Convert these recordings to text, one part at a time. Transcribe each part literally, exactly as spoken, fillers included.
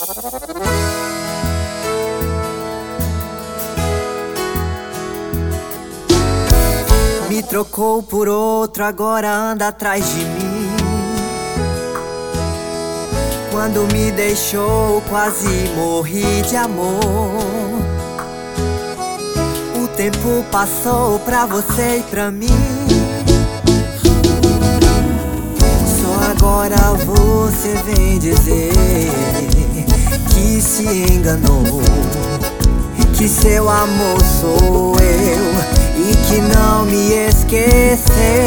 Me trocou por outro, agora anda atrás de mim. Quando me deixou, quase morri de amor. O tempo passou pra você e pra mim. Só agora você vem dizer que se enganou, que seu amor sou eu e que não me esqueceu.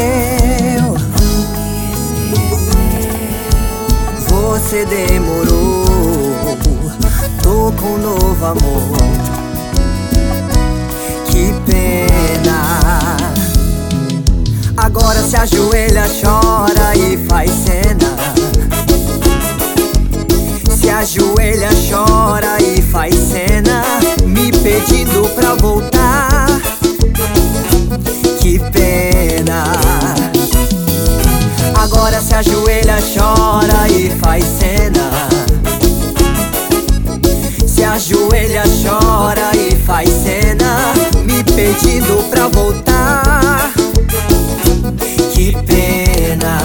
Você demorou, tô com um novo amor. Que pena. Agora se ajoelha, chora e faz cena. Se ajoelha, chora e faz cena, me pedindo pra voltar. Que pena. Agora se ajoelha, chora e faz cena. Se ajoelha, chora e faz cena, me pedindo pra voltar. Que pena.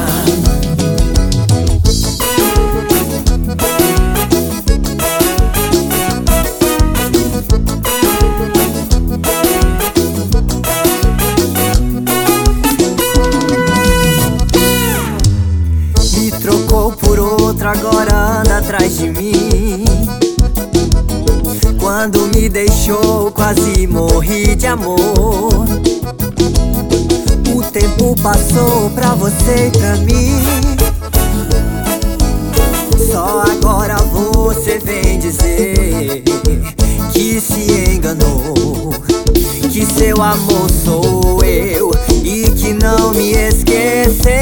Trocou por outra, agora anda atrás de mim. Quando me deixou, quase morri de amor. O tempo passou pra você e pra mim. Só agora você vem dizer que se enganou, que seu amor sou eu e que não me esqueceu.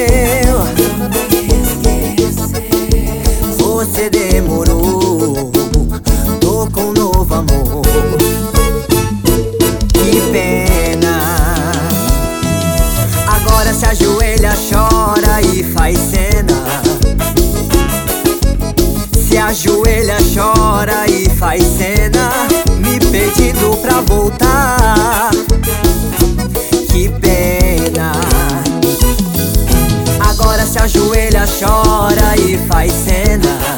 Você demorou, tô com um novo amor. Que pena. Agora se ajoelha, chora e faz cena. Se ajoelha, chora e faz cena, me pedindo pra voltar. Que pena. Agora se ajoelha, chora e faz cena.